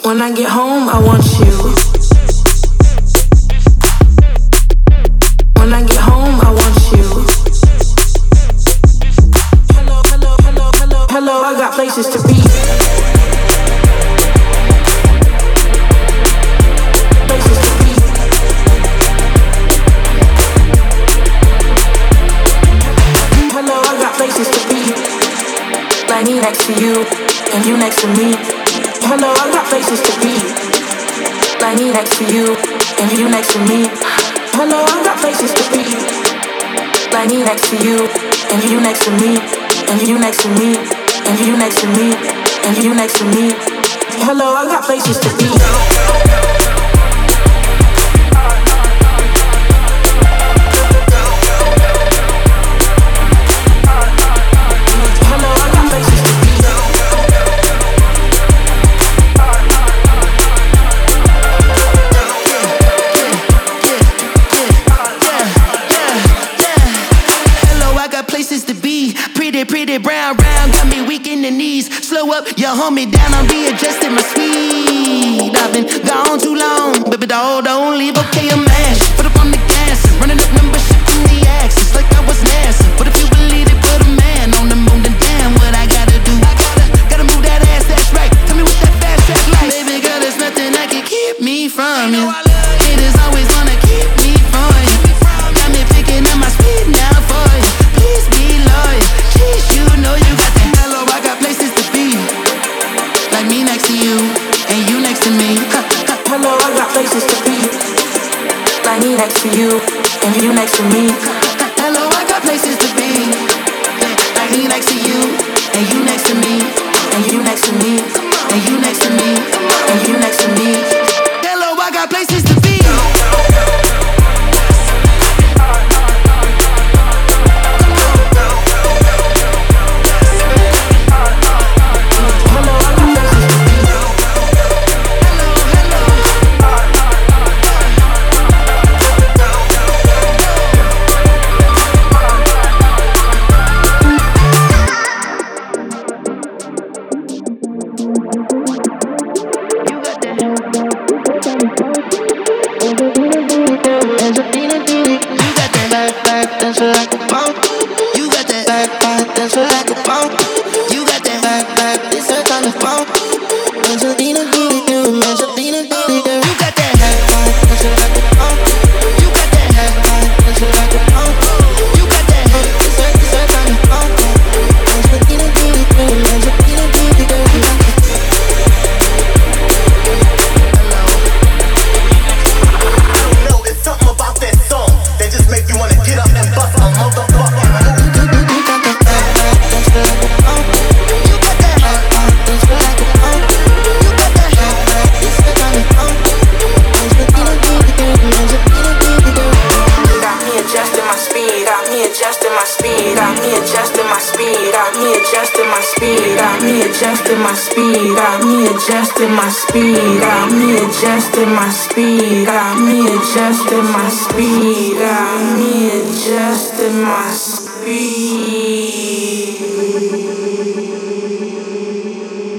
When I get home, I want you. When I get home, I want you. Hello, hello, hello, hello, hello, I got places to be. Places to be. Hello, I got places to be. Like me next to you, and you next to me. Hello, I got places to be. Like me next to you, and you next to me. Hello, I got places to be. Like me next to you, and you next to me, and you next to me, and you next to me, and you next to me. Hello, I got places to be. Pretty brown, got me weak in the knees. Slow up, you hold me down, I'm readjusting my speed. I've been gone too long, baby doll, don't leave, okay, I'm mashed. Put up on the gas, running up numbers, shifting the axis like I was NASA. But if you believe it, put a man on the moon, then damn what I gotta do. Gotta move that ass, that's right. Tell me what that fast track like. Baby girl, there's nothing that can keep me from you. Haters always wanna keep me from you. Got me picking up my speed now for you. Please be loyal. You know you got that hello, I got places to be. Like me next to you, and you next to me. Hello, I got places to be. Like me next to you, and you next to me. Hello, I got places to be. Like me next to you, and you next to me, and you next to me, and you next to me, and you next to me. Hello, I got places to be. Adjusting my speed, got me adjusting my speed, got me adjusting my speed, got me adjusting my speed, got me adjusting my speed.